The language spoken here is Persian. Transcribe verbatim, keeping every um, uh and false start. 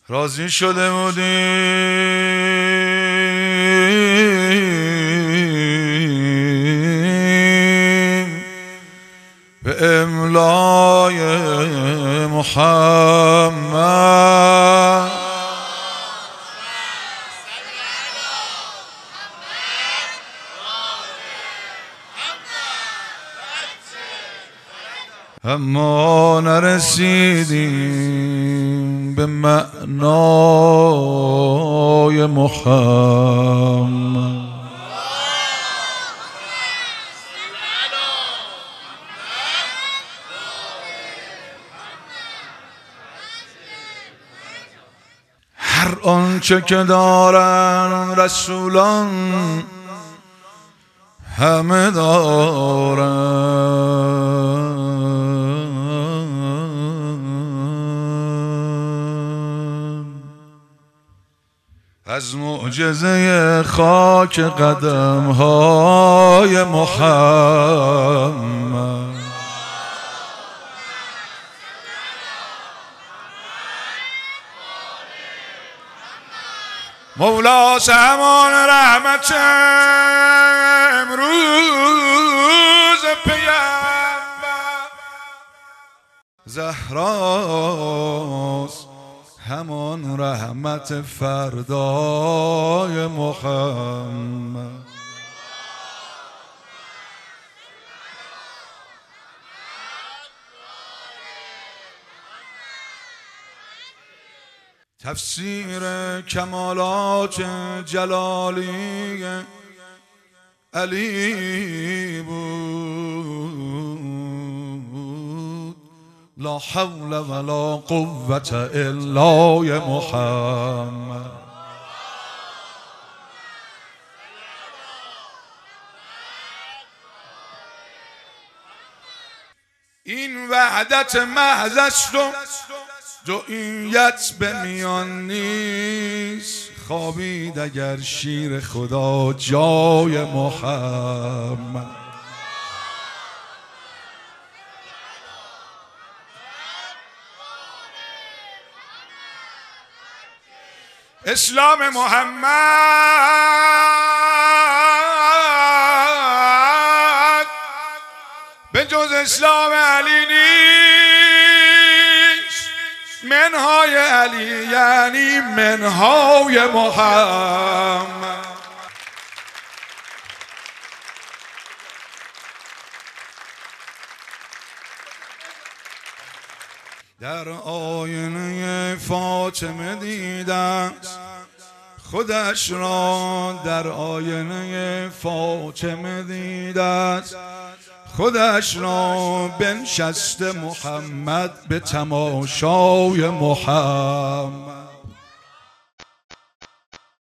راضی شده بودیم به املای محمد اما نرسیدیم به معنای محمد. هر آنچه که دارن رسولان همه دارن، از معجزه خاک قدم های محمد. مولا همان رحمت امروز پیامبر، زهراست همان رحمت فردای محمد. تفسیر کمالات جلالی علی بود، لا حول ولا قوة الا محمد. این وحدت محض است و دوئیت به میان نیست، خوابید اگر شیر خدا جای محمد. اسلام محمد به جز اسلام علی نیست، منهای علی یعنی منهای محمد. در آینه فاطمه دیدم خودش را، در آینه فاطمه دیدم خودش را بنشسته محمد به تماشای محمد.